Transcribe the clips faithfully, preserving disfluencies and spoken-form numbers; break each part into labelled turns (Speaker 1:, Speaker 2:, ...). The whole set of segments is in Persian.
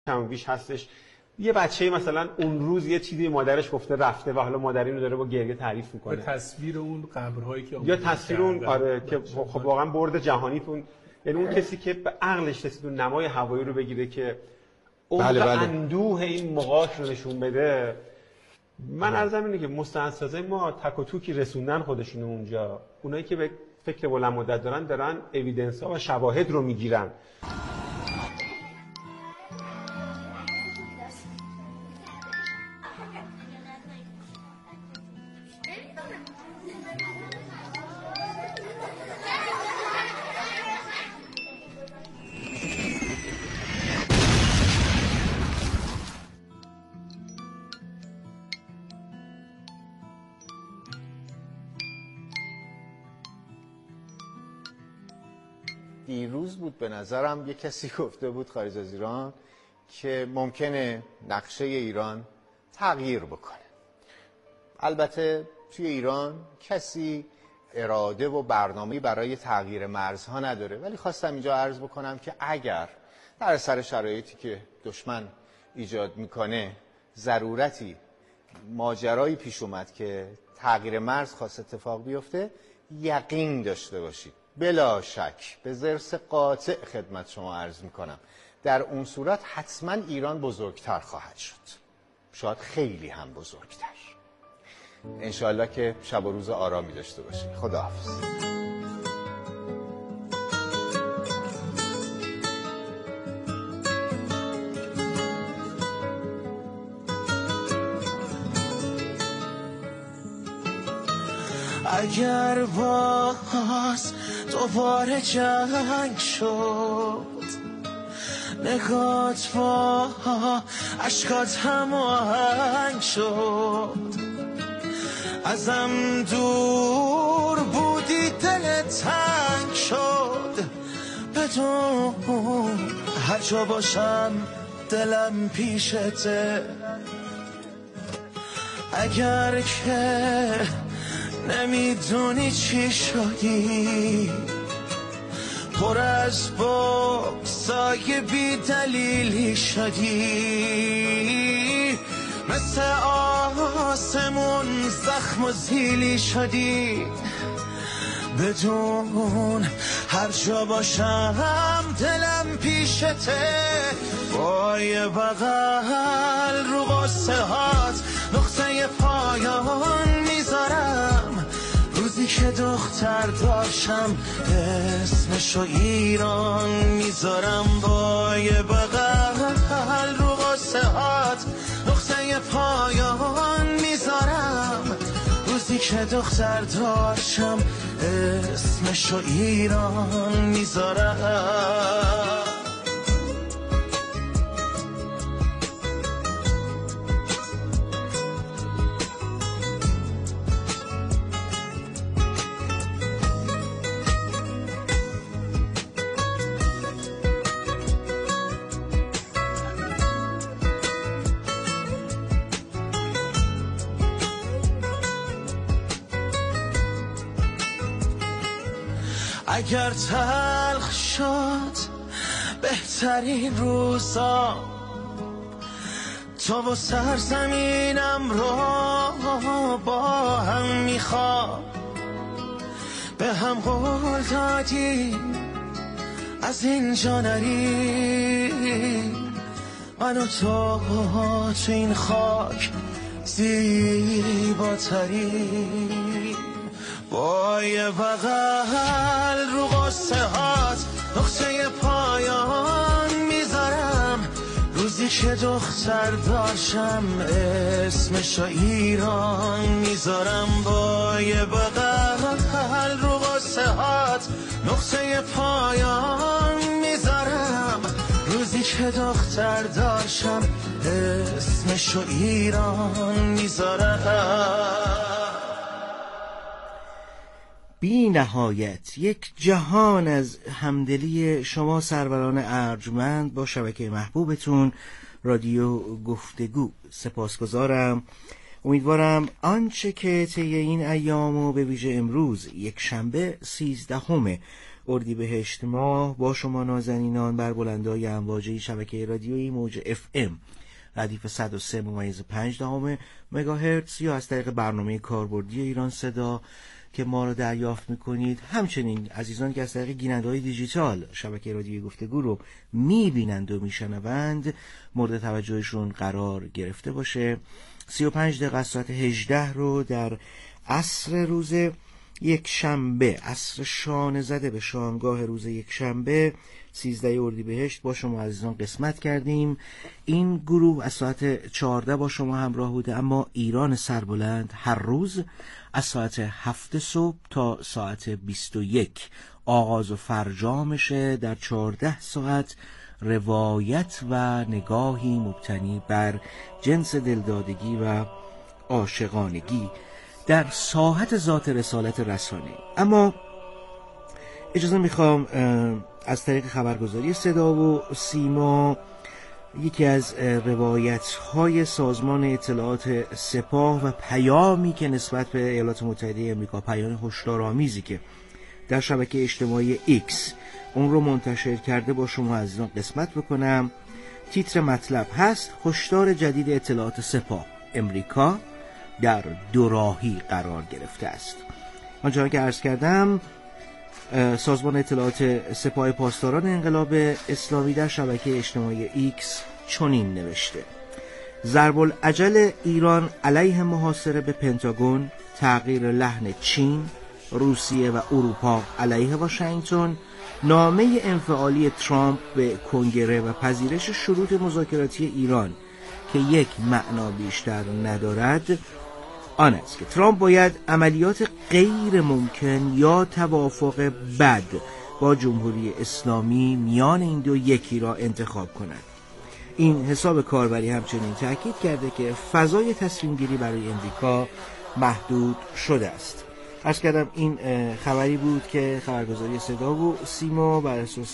Speaker 1: کمابیش هستش. یه بچه مثلا اون روز یه چیزی مادرش گفته رفته و حالا مادر اینو داره با گریه تعریف میکنه.
Speaker 2: به تصویر اون قبرهایی که
Speaker 1: یا تصویر اون آره که خب واقعا برد جهانی تون، یعنی اون کسی که به عقلش رسید اون نمای هوایی رو بگیره که اون بله بله. اندوه این مقاش رو نشون بده. من عرضم اینه که مستندسازای ما تک و توکی رسوندن خودشون اونجا. اونایی که به فکر بلند مدت دارن دارن اوییدنس ها و شواهد رو میگیرن.
Speaker 3: دیروز بود به نظرم یک کسی گفته بود خارج از ایران که ممکنه نقشه ایران تغییر بکنه. البته توی ایران کسی اراده و برنامه‌ای برای تغییر مرزها نداره، ولی خواستم اینجا عرض بکنم که اگر در اثر شرایطی که دشمن ایجاد میکنه ضرورتی ماجرایی پیش اومد که تغییر مرز خواست اتفاق بیفته، یقین داشته باشید بلا شک به ضرس قاطع خدمت شما عرض میکنم در اون صورت حتما ایران بزرگتر خواهد شد، شاید خیلی هم بزرگتر. انشاءالله که شب و روز آرامی داشته باشید. خداحافظ.
Speaker 4: اگر باز دوباره جنگ شد، نگات با عشقات هماهنگ شد، ازم دور بودی دل تنگ شد، بدون هر جا باشم دلم پیشته. اگر که نمیدونی چی شدی، پر از بغضای بی دلیلی شدی، مثل آسمون زخم و زیلی شدی، بدون هر جا باشم دلم پیشته. با یه بغل رو قصه هات نقطه پایان میذارم، روزی که دختر داشتم اسمشو ایران میذارم. با یه بغل رو قصه هات نقطه پایان میذارم، روزی که دختر داشتم اسمشو ایران میذارم. اگر تلخ شد بهترین روزا، تو و سرزمینم رو با هم میخوام، به هم قول دادی از اینجا نری، من و تو تو این خاک زیباتری. با یه بغل رو قصه هات نقطه پایان میذارم، روزی که دختر داشتم اسمشو ایران میذارم. با یه بغل رو قصه هات نقطه پایان میذارم، روزی که دختر داشتم اسمشو ایران میذارم.
Speaker 5: بی نهایت یک جهان از همدلی شما سروران ارجمند با شبکه محبوبتون رادیو گفتگو سپاسگزارم. امیدوارم آنچه که طی این ایام و به ویژه امروز یک شنبه سیزدهم اردیبهشت ماه با شما نازنینان بر بلندای امواجه شبکه رادیویی موج اف ام ردیف صد و سه ممیز پنج دهم مگاهرتز یا از طریق برنامه کاربردی ایران صدا که ما رو دریافت میکنید. همچنین عزیزان که از طریق گیرنده‌های دیجیتال شبکه رادیویی گفتگو رو میبینند و میشنوند مورد توجهشون قرار گرفته باشه. سی و پنج دقیقه از ساعت هجده رو در عصر روز یک شنبه، عصر شانه زده به شامگاه روز یک شنبه سیزده اردیبهشت با شما عزیزان قسمت کردیم. این گروه از ساعت چهارده با شما همراه بوده، اما ایران سربلند هر روز از ساعت هفت صبح تا ساعت بیست و یک آغاز و فرجامشه. در چهارده ساعت روایت و نگاهی مبتنی بر جنس دلدادگی و عاشقانگی در ساحت ذات رسالت رسانه. اما اجازه میخوام از طریق خبرگزاری صدا و سیما یکی از روایت‌های سازمان اطلاعات سپاه و پیامی که نسبت به ایالات متحده آمریکا، پیام هشدارآمیزی که در شبکه اجتماعی ایکس اون رو منتشر کرده با شما عزیزان قسمت بکنم. تیتر مطلب هست: هشدار جدید اطلاعات سپاه، امریکا در دوراهی قرار گرفته است. آنچه که عرض کردم، سازمان اطلاعات سپاه پاسداران انقلاب اسلامی در شبکه اجتماعی ایکس چنین نوشته: ضرب العجل ایران علیه محاصره به پنتاگون، تغییر لحن چین، روسیه و اروپا علیه واشنگتن، نامه انفعالی ترامپ به کنگره و پذیرش شروط مذاکراتی ایران که یک معنا بیشتر ندارد آن است که ترامپ باید عملیات غیر ممکن یا توافق بد با جمهوری اسلامی میان این دو یکی را انتخاب کند. این حساب کاربری همچنین تاکید کرده که فضای تصمیم گیری برای امریکا محدود شده است. عرض کردم این خبری بود که خبرگزاری صدا و سیما بر اساس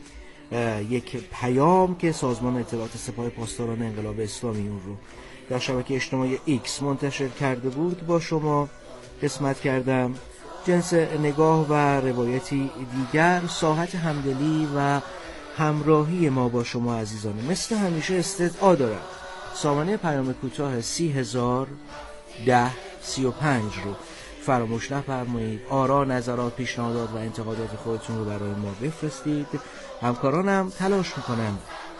Speaker 5: یک پیام که سازمان اطلاعات سپاه پاسداران انقلاب اسلامی اون رو در شبکه اجتماعی ایکس منتشر کرده بود با شما قسمت کردم. جنس نگاه و روایتی دیگر ساحت همدلی و همراهی ما با شما عزیزان مثل همیشه استدعا دارد. سامانه پیام کوتاه سی هزار ده سی و پنج رو فراموش نفرمایید. آرا، نظرات، پیشنهادات و انتقادات خودتون رو برای ما بفرستید. همکارانم تلاش میکنم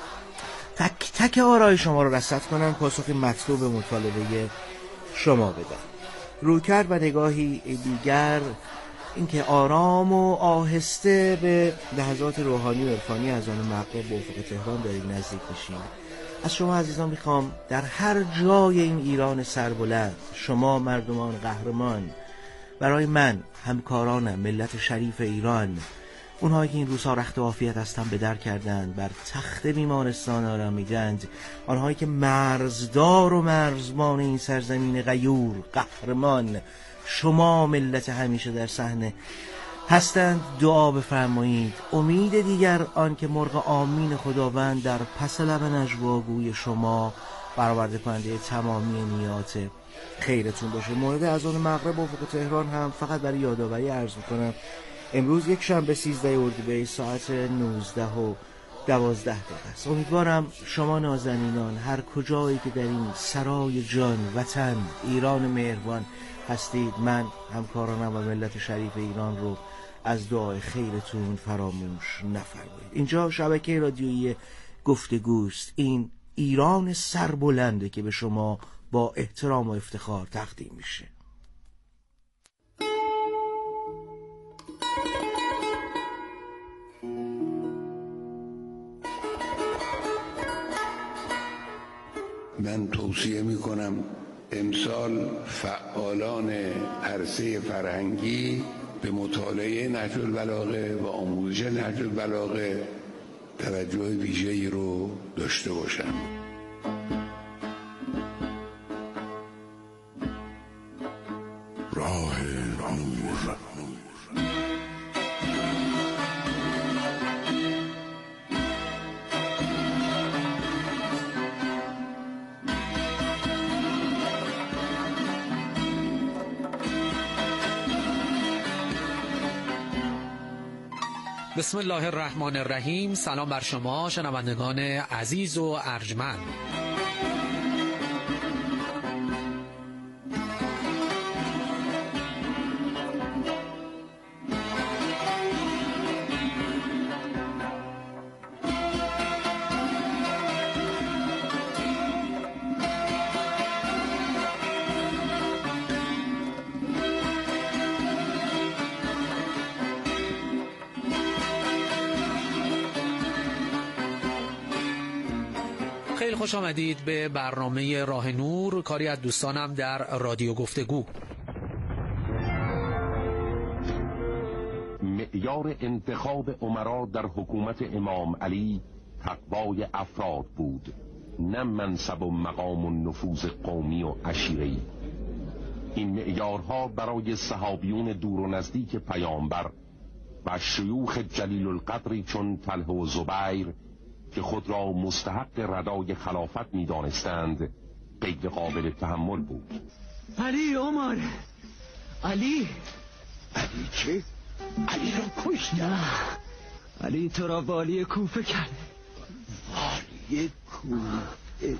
Speaker 5: تک تک آرای شما رو رصد کنم، پاسخ مطلوب مطالبه شما بدم. رویکرد و نگاهی دیگر اینکه آرام و آهسته به لحظات روحانی و عرفانی از آن مغرب به افق تهران داریم نزدیک میشیم. از شما عزیزان میخوام در هر جای این ایران سربلند، شما مردمان قهرمان، برای من، همکارانم، ملت شریف ایران، اونهایی که این روزها رخت عافیت هستن به در کردند، بر تخت بیمارستان آرامیدند، آنهایی که مرزدار و مرزبان این سرزمین غیور، قهرمان، شما ملت همیشه در صحنه هستند، دعا بفرمایید. امید دیگر آن که مرغ آمین خداوند در پس لب نجواگوی شما برآورده کننده تمامی نیات خیرتون باشه. مورد اذان مغرب افق تهران هم فقط برای یادآوری عرض میکنم امروز یک شنبه سیزده اردیبهشت ساعت نوزده و دوازده دقیقه است. امیدوارم شما نازنینان هر کجایی که در این سرای جان وطن ایران مهربان هستید، من، همکارانم و ملت شریف ایران رو از دعای خیرتون فراموش نفرمایید. اینجا شبکه رادیویی گفتگوست. این ایران سربلنده که به شما با احترام و افتخار تقدیم میشه.
Speaker 6: من توصیه میکنم امسال فعالان عرصه فرهنگی به مطالعه نهج البلاغه و آموزش نهج البلاغه توجه ویژه‌ای رو داشته باشند. راه نور.
Speaker 7: بسم الله الرحمن الرحیم. سلام بر شما شنوندگان عزیز و ارجمند. خیلی خوش آمدید به برنامه راه نور، کاری از دوستانم در رادیو گفتگو.
Speaker 8: معیار انتخاب امرا در حکومت امام علی تقوای افراد بود، نه منصب و مقام و نفوذ قومی و عشیره‌ای. این معیارها برای صحابیون دور و نزدیک پیامبر و شیوخ جلیل القدری چون طلحه و زبیر که خود را مستحق ردای خلافت می دانستند غیر قابل تحمل بود.
Speaker 9: علی عمر، علی
Speaker 6: علی چه؟ علی را کشت؟
Speaker 9: نه، علی تو را والی کوفه کرده.
Speaker 6: والی کوفه؟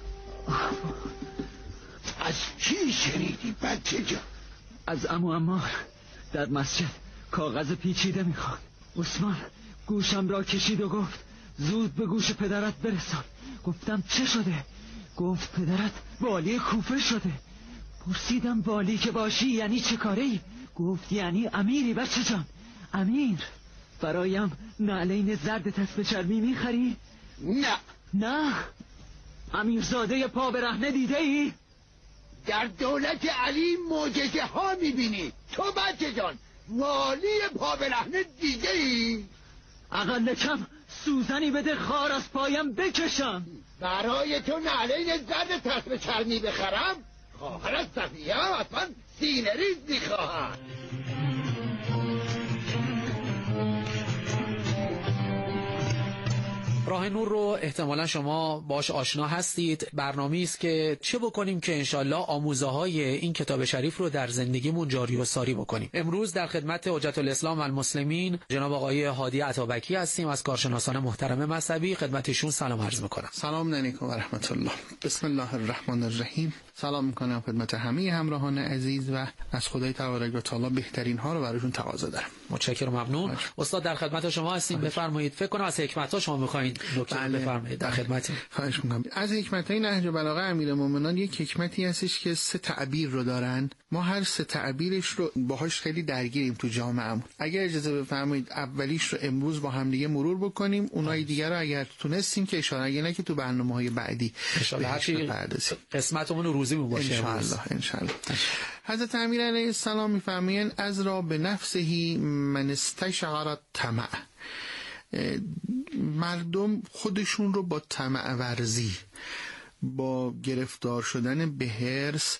Speaker 6: از چی شنیدی بچه جان؟
Speaker 9: از عمو عمار در مسجد کاغذ پیچیده میخواد. عثمان گوشم را کشید و گفت زود به گوش پدرت برسان. گفتم چه شده؟ گفت پدرت والی کوفه شده. پرسیدم والی که باشی یعنی چه کاری؟ گفت یعنی امیری بچه جان، امیر. برایم نعلین زرد تسبه چرمی میخری؟
Speaker 6: نه.
Speaker 9: نه؟ امیرزاده پا برهنه دیده ای؟
Speaker 6: در دولت علی معجزه ها میبینی. تو بچه جان والی پا برهنه دیده ای؟
Speaker 9: اقل کم سوزنی بده خار از پایم بکشم.
Speaker 6: برای تو نعلین زرد تسبه چرمی بخرم؟ خواهر از صفیه هم اصلا سینه ریز میخواهد.
Speaker 7: راه نور رو احتمالا شما باش آشنا هستید. برنامه‌ای است که چه بکنیم که انشالله آموزه های این کتاب شریف رو در زندگیمون جاری و ساری بکنیم. امروز در خدمت حجت الاسلام و المسلمین جناب آقای هادی عطابکی هستیم از کارشناسان محترم مذهبی. خدمتشون سلام عرض میکنم.
Speaker 2: سلام علیکم و رحمت الله. بسم الله الرحمن الرحیم. سلام میکنم خدمت همه همراهان عزیز و از خدای تبارک و تعالی بهترین ها رو براشون تقاضا دارم.
Speaker 7: متشکرم، ممنون. استاد در خدمت شما هستیم، بفرمایید. فکر کنم از حکمت ها شما میخواین نکته بفرمایید. در خدمتیم.
Speaker 2: خواهش میکنم. از حکمت های نهج بلاغه امیرالمومنین یک حکمتی هستش که سه تعبیر رو دارن. ما هر سه تعبیرش رو باهاش خیلی درگیریم تو جامعهمون. اگر اجازه بفرمایید اولیش رو امروز با هم دیگه مرور بکنیم، اونای دیگه رو اگر تونستیم که اشاره اگه نه که تو برنامه‌های بعدی
Speaker 7: ان شاء قسمتمون روزی باشه
Speaker 2: ان شاء الله. ان شاء الله. حضرت امیر علیه السلام میفرمایند از را به نفسه من استشعر الطمع. مردم خودشون رو با طمع ورزی، با گرفتار شدن به حرص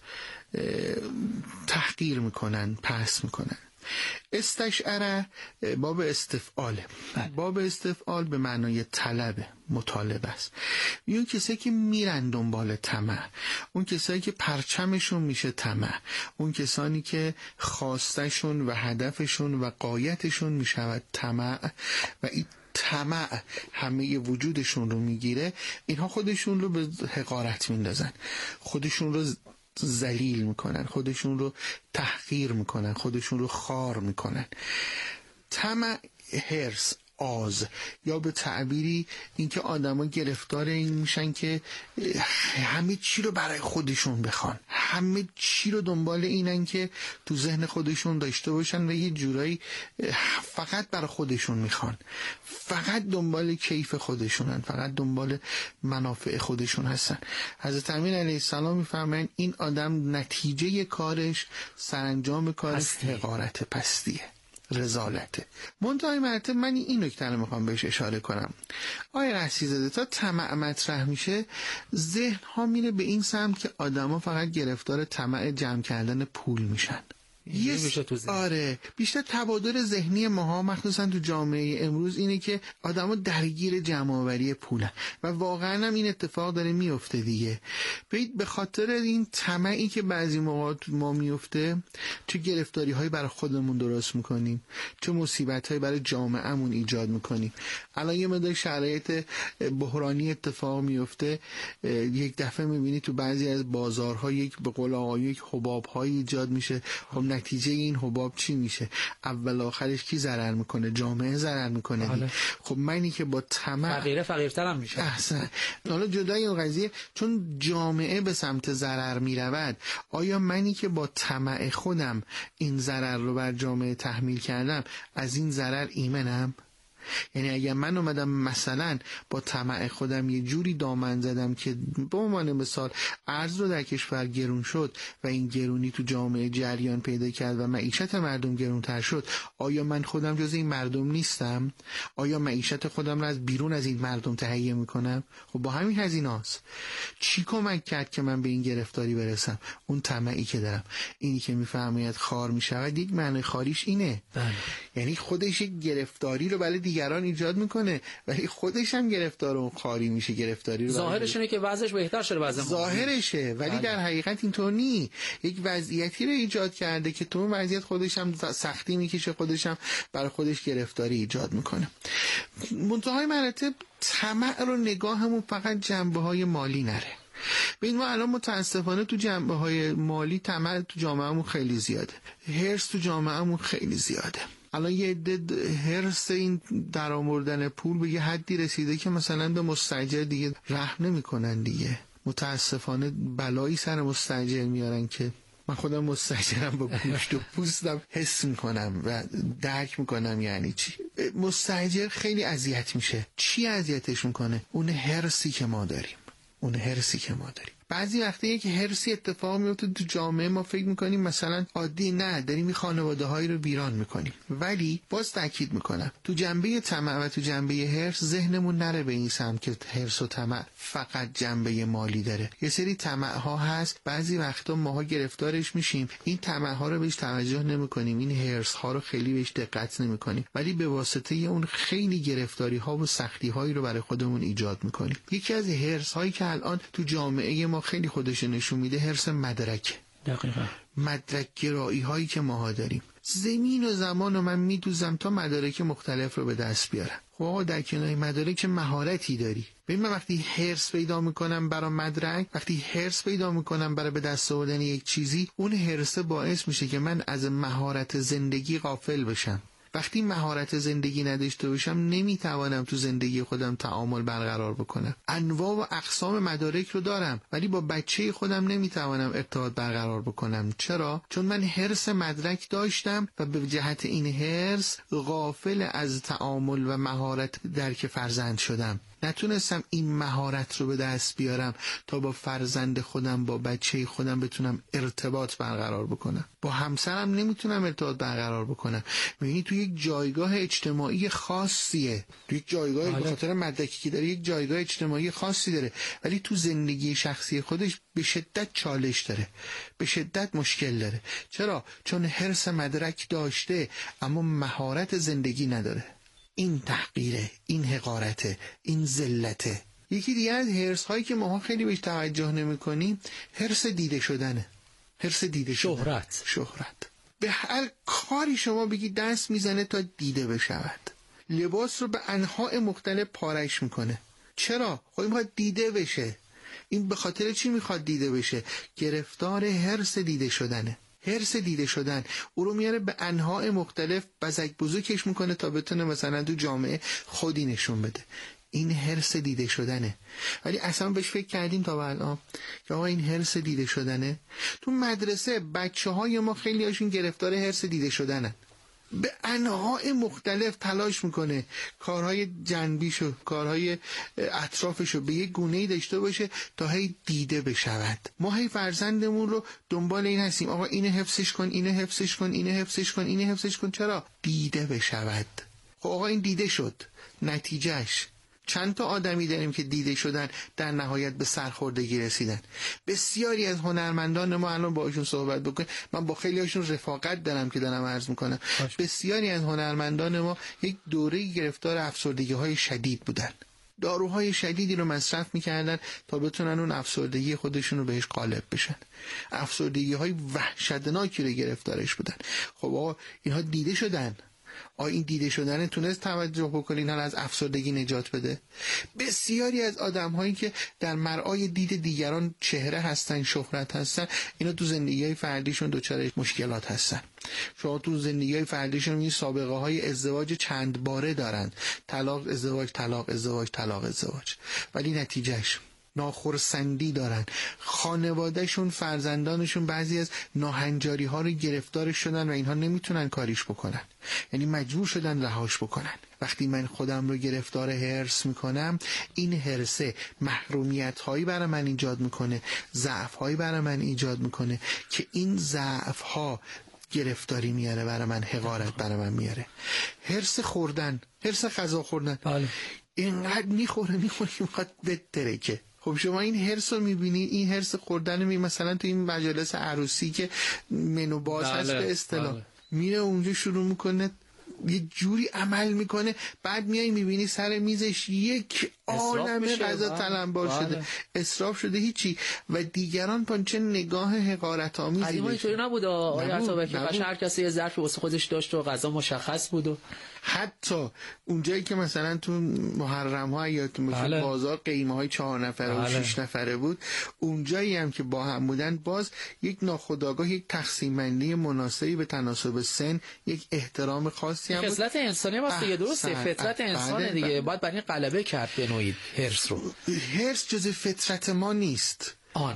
Speaker 2: تحقیر میکنن، پس میکنن. استشعره باب استفعاله. باب استفعال به معنای طلب، مطالبه است. اون کسایی که میرن دنبال طمع، اون کسایی که پرچمشون میشه طمع، اون کسانی که خواستشون و هدفشون و غایتشون میشود طمع و این طمع همه وجودشون رو میگیره، اینها خودشون رو به حقارت میندازن، خودشون رو ذلیل میکنن، خودشون رو تحقیر میکنن، خودشون رو خار میکنن. طمع، حرص، آز، یا به تعبیری اینکه آدما گرفتار این میشن که همه چی رو برای خودشون بخوان، همه چی رو دنبال اینن که تو ذهن خودشون داشته باشن و یه جورایی فقط برای خودشون میخوان، فقط دنبال کیف خودشونن، فقط دنبال منافع خودشون هستن. حضرت امیر علیه السلام میفرمایند این آدم نتیجه کارش، سرانجام کارش حقارت، پستیه، رذالته. منتهای مرتب من این نکته رو میخوام بهش اشاره کنم. آقای رشیدزاده، تا طمع مطرح میشه ذهن ها میره به این سمت که آدما فقط گرفتار طمع جمع کردن پول میشن. میشه تو ذهن. آره بیشتر تبادل ذهنی ماها مخصوصا تو جامعه امروز اینه که آدما درگیر جمع‌آوری پولن و واقعا هم این اتفاق داره میفته دیگه. ببین به خاطر این طمعی که بعضی موقع ما میفته چه گرفتاری‌هایی برای خودمون درست میکنیم، چه مصیبت‌هایی برای جامعهمون ایجاد میکنیم. الان یه مقدار شرایط بحرانی اتفاق میفته، یک دفعه میبینی تو بعضی از بازارها یک به قول آقا یک حباب‌هایی ایجاد میشه. خب نتیجه این حباب چی میشه؟ اول آخرش کی ضرر میکنه؟ جامعه ضرر میکنه. خب منی که با طمع
Speaker 7: فقیره فقیرتر هم میشه.
Speaker 2: احسن. حالا جدای این قضیه چون جامعه به سمت ضرر میرود، آیا منی که با طمع خودم این ضرر رو بر جامعه تحمیل کردم از این ضرر ایمنم؟ یعنی اگر من اومدم مثلا با طمع خودم یه جوری دامن زدم که به عنوان مثال ارز رو در کشور گرون شد و این گرونی تو جامعه جریان پیدا کرد و معیشت مردم گرونتر شد، آیا من خودم جز این مردم نیستم؟ آیا معیشت خودم رو از بیرون از این مردم تهیه میکنم؟ خب با همین هزینه‌هاست. چی کمک کرد که من به این گرفتاری برسم؟ اون طمعی که دارم. اینی که میفهمید خار میشود، یک معنی خاریش اینه. بله. یعنی خودش یک گرفتاری رو برای دیگران ایجاد میکنه ولی خودش هم گرفتار اون خاری میشه. گرفتاری رو
Speaker 7: ظاهرش اینه که وضعش بهتر شده، وضع
Speaker 2: ظاهرشه ولی بله. در حقیقت اینطور نی. یک وضعیتی رو ایجاد کرده که تو اون وضعیت خودش هم سختی میکشه، خودش هم برای خودش گرفتاری ایجاد میکنه. منتهای مراتب طمع رو نگاهمون فقط جنبه‌های مالی نره. ببین ما الان متاسفانه تو جنبه‌های مالی طمع تو جامعهمون خیلی زیاده، حرص تو جامعهمون خیلی زیاده. الان یه عده حرص این درآوردن پول به یه حدی رسیده که مثلا به مستاجر دیگه رحم نمی‌کنن دیگه. متاسفانه بلایی سر مستاجر میارن که من خودم مستاجرم، با گوشت و پوستم حس میکنم و درک میکنم یعنی چی. مستاجر خیلی اذیت میشه. چی اذیتش میکنه؟ اون حرصی که ما داریم، اون حرصی که ما داریم. بعضی وقتا یک حرصی اتفاق میفته تو جامعه، ما فکر میکنیم مثلا عادی، نه داریم این خانواده هایی رو ویران میکنیم. ولی باز تاکید میکنم تو جنبه طمع و تو جنبه حرص ذهنمون نره به این سمت که حرص و طمع فقط جنبه مالی داره. یه سری طمع ها هست بعضی وقتا ماها گرفتارش میشیم، این طمع ها رو بهش توجه نمیکنیم، این حرص ها رو خیلی بهش دقت نمیکنیم، ولی به واسطه اون خیلی گرفتاری ها و سختی هایی رو برای خودمون ایجاد میکنیم. یکی از حرص هایی که الان تو جامعه ما خیلی خودش نشون میده حرص مدرک.
Speaker 7: دقیقاً.
Speaker 2: مدرک گرایی هایی که ماها داریم. زمین و زمان رو من میدوزم تا مدارک مختلف رو به دست بیارم. خب آقا در کنار مدارک مهارتی داری. ببین من وقتی حرص پیدا میکنم برای مدرک، وقتی حرص پیدا میکنم برای به دست آوردن یک چیزی، اون حرص باعث میشه که من از مهارت زندگی غافل بشم. وقتی مهارت زندگی نداشته باشم نمیتوانم تو زندگی خودم تعامل برقرار بکنم. انواع و اقسام مدارک رو دارم ولی با بچه خودم نمیتوانم ارتباط برقرار بکنم. چرا؟ چون من حرص مدرک داشتم و به جهت این حرص غافل از تعامل و مهارت درک فرزند شدم. نتونستم این مهارت رو به دست بیارم تا با فرزند خودم، با بچه خودم بتونم ارتباط برقرار بکنم. با همسرم نمیتونم ارتباط برقرار بکنم. میبینی تو یک جایگاه اجتماعی خاصیه، تو یک جایگاه به خاطر مدرکی که داره یک جایگاه اجتماعی خاصی داره، ولی تو زندگی شخصی خودش به شدت چالش داره، به شدت مشکل داره. چرا؟ چون حرص مدرک داشته اما مهارت زندگی نداره. این تحقیره، این حقارته، این ذلته. یکی دیگه از حرص هایی که ما خیلی بهش توجه نمی کنیم حرص دیده شدنه. حرص دیده شدن.
Speaker 7: شهرت.
Speaker 2: شهرت. به هر کاری شما بگی دست میزنه تا دیده بشود. لباس رو به انواع مختلف پارش میکنه. چرا؟ خب این باید دیده بشه. این به خاطر چی میخواد دیده بشه؟ گرفتار حرص دیده شدنه. حرص دیده شدن او رو میاره به انواع مختلف بزک بزرگش میکنه تا بتونه مثلا تو جامعه خودی نشون بده. این حرص دیده شدنه. ولی اصلا بهش فکر کردیم تا الان که آقا این حرص دیده شدنه؟ تو مدرسه بچه های ما خیلی هاشون گرفتار حرص دیده شدنن. به انواع مختلف تلاش میکنه کارهای جنبیشو، کارهای اطرافشو به یک گونه‌ای داشته باشه تا هی دیده بشود. ما هی فرزندمون رو دنبال این هستیم آقا اینو حفظش کن، اینو حفظش کن، اینو حفظش کن، اینو حفظش کن. چرا؟ دیده بشود. خب آقا این دیده شد، نتیجهش چند تا آدمی داریم که دیده شدن در نهایت به سرخوردگی رسیدن. بسیاری از هنرمندان ما الان باهاشون صحبت بکنیم، من با خیلی هاشون رفاقت دارم که دارم عرض میکنم، بسیاری از هنرمندان ما یک دوره گرفتار افسردگی های شدید بودن، داروهای شدیدی رو مصرف میکردن تا بتونن اون افسردگی خودشون رو بهش غالب بشن، افسردگی های وحشتناکی رو گرفتارش بودن. خب آقا اینها دیده شدن، آیا این دیده شدن تونست توجه بکنین حال از افسردگی نجات بده؟ بسیاری از آدم هایی که در مرعای دید دیگران چهره هستن، شهرت هستن، اینا تو زندگی های فردیشون دچار مشکلات هستن. شما تو زندگی های فردیشون این سابقه های ازدواج چند باره دارن، طلاق ازدواج طلاق ازدواج طلاق ازدواج، ولی نتیجهش ناخرسندی دارن. خانوادهشون، فرزندانشون بعضی از ناهنجاری ها رو گرفتار شدن و اینها نمیتونن کاریش بکنن، یعنی مجبور شدن رهاش بکنن. وقتی من خودم رو گرفتار هرس میکنم، این هرسه محرومیت هایی برای من ایجاد میکنه، ضعف هایی برای من ایجاد میکنه که این ضعف ها گرفتاری میاره برای من، حقارت برای من میاره. هرس خوردن، هرس غذا خوردن، بله. اینقدر میخوره میخوره که میخواد بترکه. خب شما این هرس رو میبینی، این هرس خوردن رو میبینی مثلا تو این مجالس عروسی که منو باز بله، هست به اصطلاح بله. میره اونجا شروع میکنه یه جوری عمل میکنه، بعد میای میبینی سر میزش یک عالمه غذا تلمبار شده، اسراف شده هیچی، و دیگران با چه نگاه حقارت آمیزی.
Speaker 7: قدیما اینطوری نبود آقای عطابک، هر کسی یه ظرفی واسه خودش داشت و غذا مشخص بود و
Speaker 2: حتی اونجایی که مثلا تو محرم ها یا تو بله. بازار قیمه های چهار نفره بله. و شش نفره بود، اونجایی هم که با هم بودن باز یک ناخودآگاه یک تقسیم بندی مناسبی به تناسب سن، یک احترام خاصی هم بود.
Speaker 7: خصلت انسانی هم دیگه، درسته، فطرت انسان دیگه بله. باید برای غلبه کرد به نوعی هرس رو.
Speaker 2: هرس جز فطرت ما نیست،
Speaker 7: آن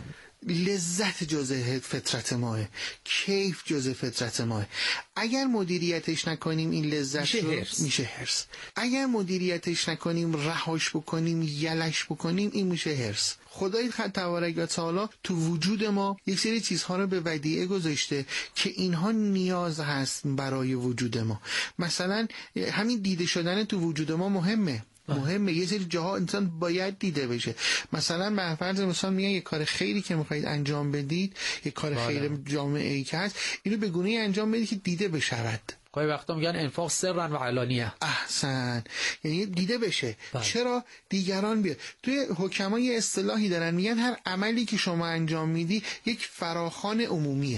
Speaker 2: لذت جزء فطرت ماه، کیف جزء فطرت ماه. اگر مدیریتش نکنیم این لذت
Speaker 7: میشه
Speaker 2: رو
Speaker 7: هرس.
Speaker 2: میشه هرس. اگر مدیریتش نکنیم، رهاش بکنیم، یلش بکنیم، این میشه هرس. خدای تبارک و تعالی تو وجود ما یک سری چیزها رو به ودیعه گذاشته که اینها نیاز هست برای وجود ما. مثلا همین دیده شدن تو وجود ما مهمه، مهمه. یه سری جاها انسان باید دیده بشه. مثلا به فرض مثلا میگن یه کار خیری که میخواید انجام بدید، یه کار باید. خیر جامعه ای که هست، اینو به گونه‌ای انجام بدید که دیده بشود.
Speaker 7: گاهی وقتا میگن انفاق سرا و علانیه.
Speaker 2: احسن، یعنی دیده بشه.
Speaker 7: باید.
Speaker 2: چرا؟ دیگران بیاد. توی حکما یه اصطلاحی دارن، میگن هر عملی که شما انجام میدی یک فراخوان عمومیه.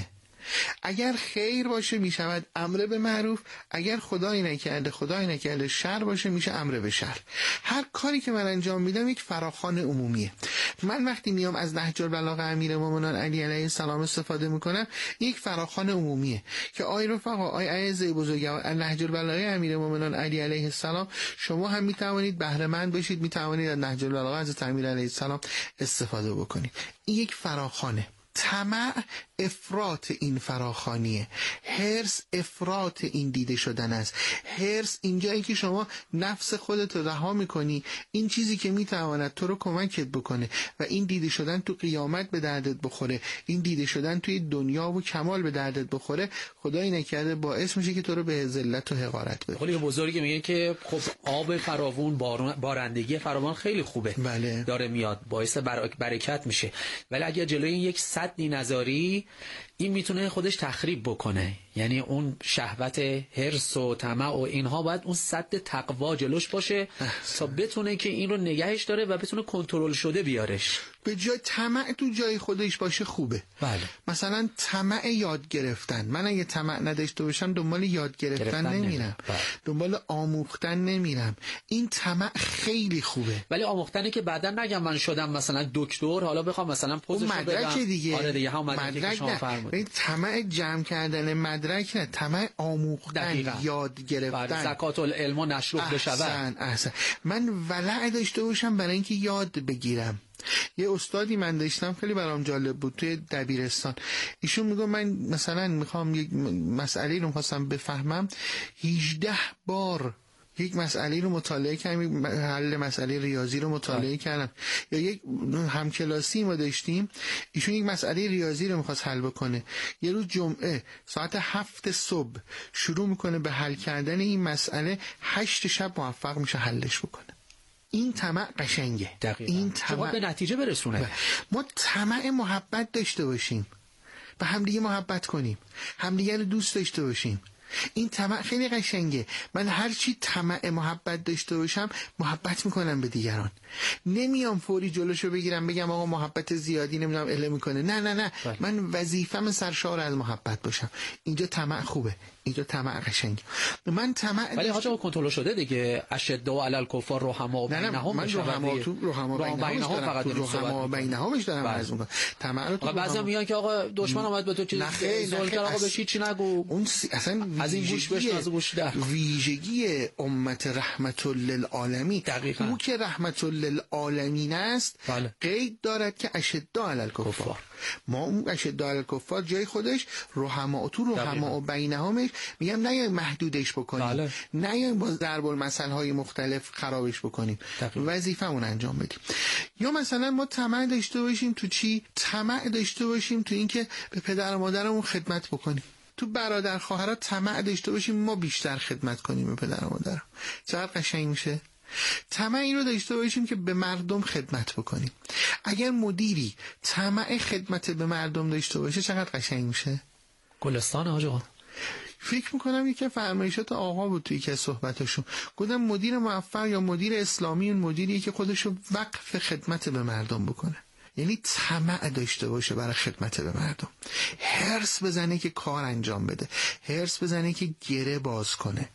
Speaker 2: اگر خیر باشه میشود امر به معروف، اگر خدای نکرده خدای نکرده شر باشه میشه امر به شر. هر کاری که من انجام میدم یک فراخوان عمومیه. من وقتی میام از نهج البلاغه امیرالمومنین علی علیه السلام استفاده میکنم، یک فراخوان عمومیه که آی رفقا، آی اعزای بزرگوار، نهج البلاغه امیرالمومنین علی علیه السلام شما هم میتوانید بهره مند بشید، میتوانید از نهج البلاغه حضرت امیر علیه السلام استفاده بکنید. این یک فراخوانه. طمع افراط این فراخانیه، هرس افراط این دیده شدن است. هرس اینجایی که شما نفس خودت رو رها میکنی، این چیزی که میتواند تو رو کمکت بکنه و این دیده شدن تو قیامت به دردت بخوره، این دیده شدن توی دنیا و کمال به دردت بخوره، خدایی نکرده باعث میشه که تو رو به ذلت و حقارت بده.
Speaker 7: خیلی بزرگی میگه که خب آب فراوون، بارندگی فراوان خیلی خوبه،
Speaker 2: بله.
Speaker 7: داره میاد، باعث برکت میشه، ولی اگه جلوی یک سدی نذاری، این میتونه خودش تخریب بکنه. یعنی اون شهوت هرس و طمع و اینها باید اون سد تقوا جلوش باشه تا بتونه که این رو نگهش داره و بتونه کنترل شده بیارش.
Speaker 2: به جای طمع تو جای خودش باشه خوبه.
Speaker 7: بله.
Speaker 2: مثلا طمع یاد گرفتن، من اگه طمع نداشته باشم دنبال یاد گرفتن, گرفتن نمیرم، بله. دنبال آموختن نمیرم. این طمع خیلی خوبه.
Speaker 7: ولی آموختنی که بعدا نگم من شدم مثلا دکتر، حالا بخوام مثلا پوزشو بدم.
Speaker 2: مدرک دیگه.
Speaker 7: آره دیگه، هم مدرک که شما فرمودید.
Speaker 2: طمع جمع کردن مدرک نه، طمع آموختن، دقیقا. یاد گرفتن.
Speaker 7: بله. زکات العلم نشروح بشود.
Speaker 2: احسن احسن. من ولع داشته باشم برای اینکه یاد بگیرم. یه استادی من داشتم خیلی برام جالب بود توی دبیرستان. ایشون میگه من مثلا میخوام یک مسئله رو میخواستم بفهمم، هجده بار یک مسئله رو مطالعه کردم، حل مسئله ریاضی رو مطالعه آه. کردم. یا یک همکلاسی ما داشتیم، ایشون یک مسئله ریاضی رو میخواست حل بکنه، یه روز جمعه ساعت هفت صبح شروع میکنه به حل کردن این مسئله، هشت شب موفق میشه حلش بکنه. این طمع قشنگه.
Speaker 7: دقیقا.
Speaker 2: این طمع
Speaker 7: به نتیجه برسونه.
Speaker 2: ما طمع محبت داشته باشیم، به همدیگه محبت کنیم، همدیگه رو دوست داشته باشیم. این طمع خیلی قشنگه. من هر چی طمع محبت داشته باشم محبت میکنم به دیگران. نمیام فوری جلوشو بگیرم بگم آقا محبت زیادی نمیدونم اله میکنه. نه نه نه بله. من وظیفه‌م سرشار از محبت باشم. اینجا طمع خوبه، اینجا طمع قشنگه. من طمع
Speaker 7: ولی حاج آقا کنترل شده دیگه. اشداء علی الکفار رحما بینهم.
Speaker 2: من رحما تو رحما بینهم فقط رحما بینهمش دارم عرض میکنم. طمع رو تو
Speaker 7: بعضی میگن که آقا دشمن اومد به تو چیز زول کرد آقا بهش چی نگو.
Speaker 2: اون اصلا
Speaker 7: از این گوش بشن از گوش در.
Speaker 2: ویژگی امت رحمت للعالمین او که رحمت للعالمین است بله. قید دارد که اشداء علی الکفار. ما اون اشداء علی الکفار جای خودش رحما تو رحما و بینهمش میگم نیایم محدودش بکنیم بله. نیایم با ضرب المثل های مختلف خرابش بکنیم، وظیفمون انجام بدیم. یا مثلا ما طمع داشته باشیم تو چی؟ طمع داشته باشیم تو اینکه به پدر و مادرمون خدمت بکنیم. تو برادر خواهرها طمع داشته باشیم ما بیشتر خدمت کنیم به پدر و مادر. چقدر قشنگ میشه. طمع این رو داشته باشیم که به مردم خدمت بکنیم. اگر مدیری طمع خدمت به مردم داشته باشه چقدر قشنگ میشه.
Speaker 7: گلستان آقا.
Speaker 2: فکر میکنم یکی فرمایشات آقا بود توی که صحبتاشون گفتم مدیر موفق یا مدیر اسلامی اون مدیریه که خودشو وقف خدمت به مردم بکنه. یعنی طمع داشته باشه برای خدمت به مردم، هرس بزنه که کار انجام بده، هرس بزنه که گره باز کنه،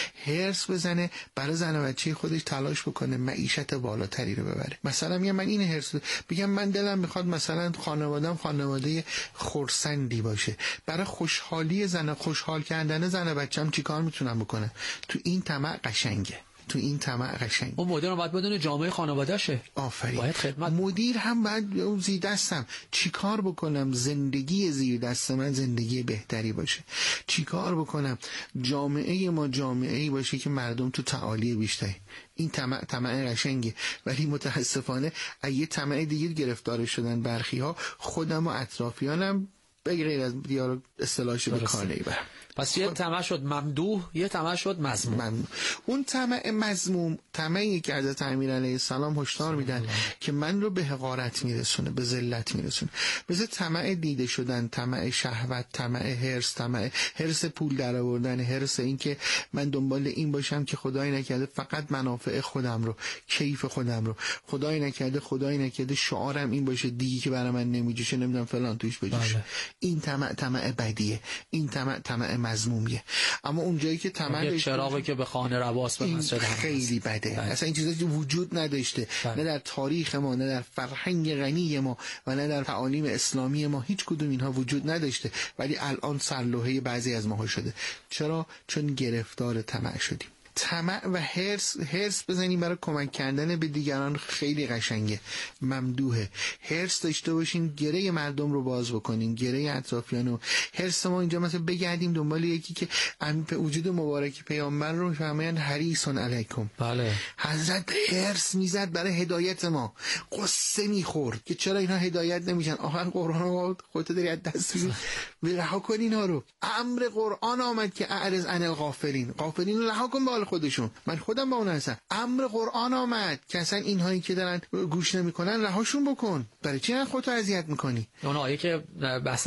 Speaker 2: هرس بزنه برای زن و بچه خودش تلاش بکنه معیشت بالاتری رو ببره. مثلا میگم من این هرس بگم من دلم میخواد مثلا خانواده‌ام خانواده خرسندی باشه، برای خوشحالی زن، خوشحال کردن زن و بچه‌م چیکار میتونم بکنم؟ تو این طمع قشنگه. تو این طمع قشنگ.
Speaker 7: اون مدیر هم باید بدونه جامعه خانواده‌شه.
Speaker 2: آفرین.
Speaker 7: باید خدمت.
Speaker 2: مدیر هم باید اون زیر دستم چیکار بکنم زندگی زیر دست من زندگی بهتری باشه. چیکار بکنم جامعه ما جامعه‌ای باشه که مردم تو تعالی بیشتری. این طمع طمع قشنگه. ولی متاسفانه اگه طمع دیگه گرفتار شدن برخی‌ها، خودم و اطرافیانم به غیر از دیار اصطلاحش به کار نمیبرم.
Speaker 7: پس یه طمع شد ممدوح، یه طمع شد مذموم.
Speaker 2: ممدوح. اون طمع مذموم طمعی که حضرت امیر علیه السلام هشدار میدن که من رو به حقارت میرسونه، به ذلت میرسونه. مثل طمع دیده شدن، طمع شهوت، طمع حرص، طمع حرص پول در آوردن، حرص این که من دنبال این باشم که خدای نکرده فقط منافع خودم رو، کیف خودم رو، خدای نکرده خدای نکرده شعارم این باشه دیگه که برای من نمیجوشه نمیدونم فلان توش بجوشه. این طمع طمع بدیه. این طمع طمع مذمومیه. اما اونجایی که طمع
Speaker 7: یه چراغی که به خانه رواس به مسجد
Speaker 2: خیلی بده. بله. اصلا این چیزا وجود نداشته. بله. نه در تاریخ ما، نه در فرهنگ غنی ما و نه در تعالیم اسلامی ما هیچ کدوم اینها وجود نداشته، ولی الان سرلوحه بعضی از ماها شده. چرا؟ چون گرفتار طمع شدیم. طمع و حرص حرص بزنیم برای کمک کردن به دیگران خیلی قشنگه، ممدوحه. حرص داشته باشیم گره مردم رو باز بکنیم، گره اطرافیان رو. حرص ما اینجا مثلا بگردیم دنبال یکی که وجود مبارک پیامبر رو میفهمن حریصون علیکم.
Speaker 7: بله.
Speaker 2: حضرت حرص میزد برای هدایت ما، قصه میخورد که چرا اینا هدایت نمیشن. آخر قرآن رو خودت داری از دست میدی، رها کن اینا رو. امر قرآن آمد که اعرض عن الغافلین، غافلین رو رها کن به خودشون. من خودم با اون هستم. امر قرآن آمد که اصلا اینهایی که دارن گوش نمیکنن رهاشون بکن. برای چی من خودتو اذیت میکنی؟
Speaker 7: اون آیه که بحث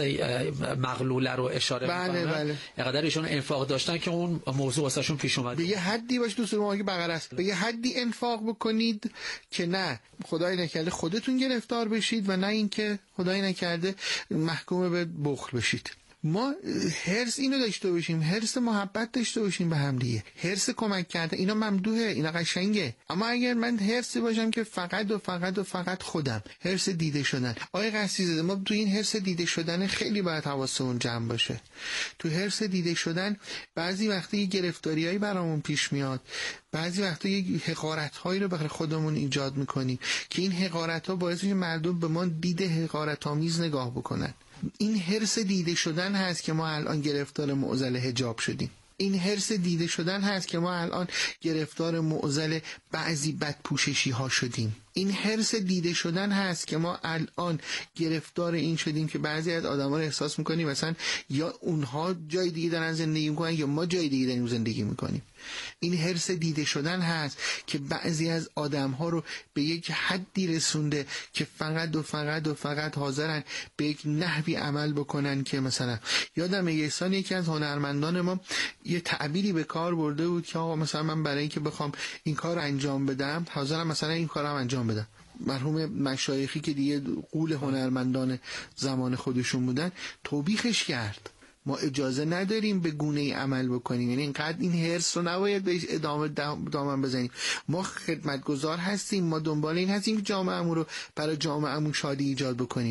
Speaker 7: مغلوله رو اشاره
Speaker 2: بله
Speaker 7: میکنه
Speaker 2: بله.
Speaker 7: اقدر ایشون انفاق داشتن که اون موضوع واسهشون پیش اومد.
Speaker 2: به یه حدی باشه تو سوره بقره است. به یه حدی انفاق بکنید که نه خدای نکرده خودتون گرفتار بشید و نه اینکه خدای نکرده محکوم به بخل بشید. ما حرص اینو داشته باشیم، حرص محبت داشته باشیم به هم دیگه، حرص کمک کرده. اینا ممدوحه، اینا قشنگه. اما اگر من حرصی باشم که فقط و فقط و فقط خودم، حرص دیده شدن. آقای قصی زاده ما تو این حرص دیده شدن خیلی باید حواسمون جمع باشه. تو حرص دیده شدن بعضی وقتا یه گرفتاریایی برامون پیش میاد، بعضی وقتا یه حقارت‌هایی رو برای خودمون ایجاد میکنیم که این حقارت‌ها باعث میشه مردم به ما دید حقارت‌آمیز نگاه بکنن. این حرص دیده شدن هست که ما الان گرفتار معضل حجاب شدیم. این حرص دیده شدن هست که ما الان گرفتار معضل بعضی بدپوششی ها شدیم. این حرص دیده شدن هست که ما الان گرفتار این شدیم که بعضی از آدما رو احساس میکنیم مثلا یا اونها جای دیگه دارن زندگی میکنن یا ما جای دیگه داریم زندگی میکنیم. این حرص دیده شدن هست که بعضی از آدم‌ها رو به یک حدی رسونده که فقط و فقط و فقط حاضرن به یک نحوی عمل بکنن که مثلا یادم یه سال یکی از هنرمندان ما یه تعبیری به کار برده بود که آقا مثلا من برای اینکه بخوام این کار انجام بدم حاضرم مثلا این کارم انجام بدم. مرحوم مشایخی که دیگه قول هنرمندان زمان خودشون بودن توبیخش کرد. ما اجازه نداریم به گونه ای عمل بکنیم، یعنی اینقدر این حرص رو نباید بهش ادامه دامن بزنیم. ما خدمتگزار هستیم، ما دنبال این هستیم که جامعه‌مون رو برای جامعه‌مون شادی ایجاد بکنیم.